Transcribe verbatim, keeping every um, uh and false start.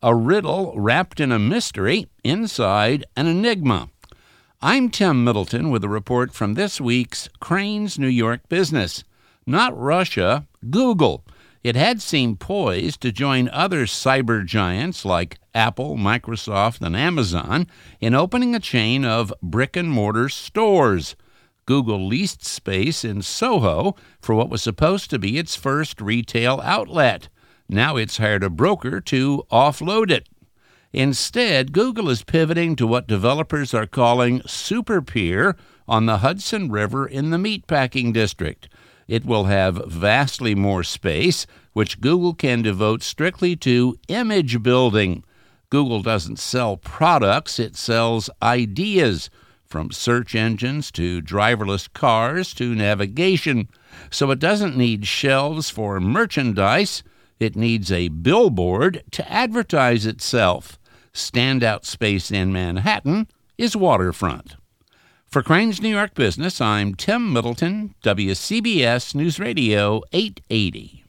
A riddle wrapped in a mystery, inside an enigma. I'm Tim Middleton with a report from this week's Crain's New York Business. Not Russia, Google. It had seemed poised to join other cyber giants like Apple, Microsoft, and Amazon in opening a chain of brick-and-mortar stores. Google leased space in Soho for what was supposed to be its first retail outlet. Now it's hired a broker to offload it. Instead, Google is pivoting to what developers are calling Super Pier on the Hudson River in the Meatpacking District. It will have vastly more space, which Google can devote strictly to image building. Google doesn't sell products, it sells ideas, from search engines to driverless cars to navigation. So it doesn't need shelves for merchandise. It needs a billboard to advertise itself. Standout space in Manhattan is waterfront. For Crain's New York Business, I'm Tim Middleton, W C B S News Radio eight eighty.